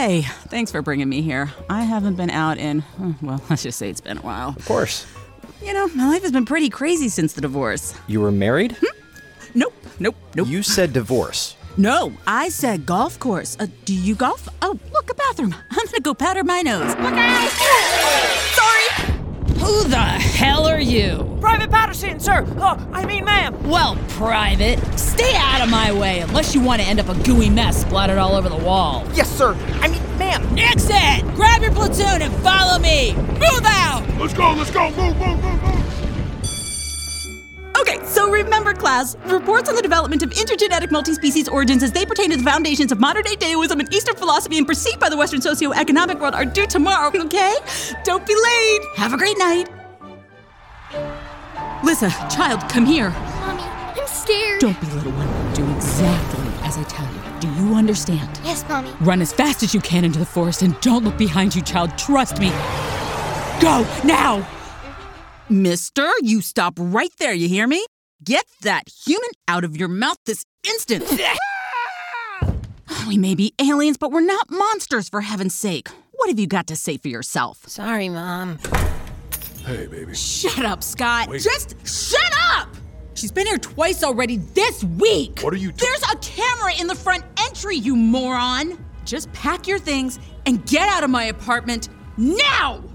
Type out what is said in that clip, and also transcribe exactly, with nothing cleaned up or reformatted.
Hey, thanks for bringing me here. I haven't been out in, well, let's just say it's been a while. Of course. You know, my life has been pretty crazy since the divorce. You were married? Hmm? Nope, nope, nope. You said divorce. No, I said golf course. Uh, do you golf? Oh, look, a bathroom. I'm gonna go powder my nose. Look out! Sorry! Who the hell are you? Private Patterson, sir! Oh, I mean, ma'am! Well, Private, stay out of my way unless you want to end up a gooey mess splattered all over the wall. Yes, sir! I mean, ma'am! Nixon! Grab your platoon and follow me! Move out! Let's go, let's go! Move, move, move, move! Okay, so remember, class, reports on the development of intergenetic multi-species origins as they pertain to the foundations of modern-day Taoism and Eastern philosophy and perceived by the Western socio-economic world are due tomorrow, okay? Don't be late. Have a great night. Lissa, child, come here. Mommy, I'm scared. Don't be, little one. Do exactly as I tell you. Do you understand? Yes, Mommy. Run as fast as you can into the forest and don't look behind you, child. Trust me. Go, now! Mister, you stop right there, you hear me? Get that human out of your mouth this instant. We may be aliens, but we're not monsters, for heaven's sake. What have you got to say for yourself? Sorry, Mom. Hey, baby. Shut up, Scott. Wait. Just shut up! She's been here twice already this week. What are you doing? There's a camera in the front entry, you moron. Just pack your things and get out of my apartment now!